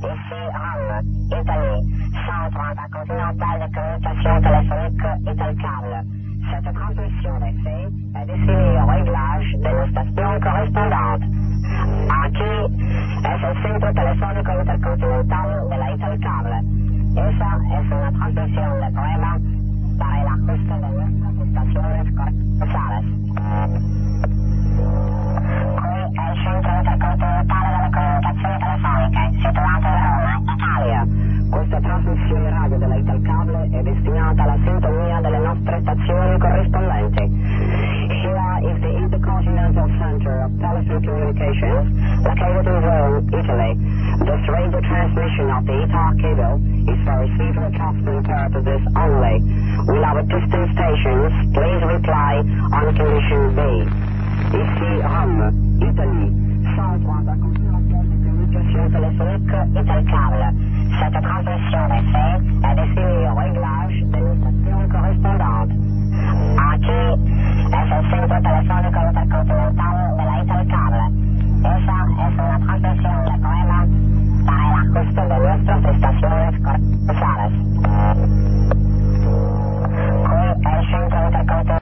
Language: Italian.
Ici Rome, Italie, centre intercontinental de communication téléphonique Italcable. Cette transmission d'effet est destinée au réglage de nos stations correspondantes. Aquí es el centro telefónico intercontinental de la Italcable. Esa es una transmisión de prueba para el ajuste de nuestras estaciones corresponsales. Qui è il centro intercontinentale delle comunicazioni telefoniche, situato a Roma, Italia. Questa trasmissione radio della Italcable è destinata alla sintonia delle nostre stazioni corrispondenti. Here is the Intercontinental Center of Telephone Communications, located in Rome, Italy. This radio transmission of the Ital cable is for receiver transmitting purposes only. Will our distant stations please reply on condition B. Ici Rome, Italie, centre intercontinental de communication téléphonique Italcable. Cette transmission d'effet est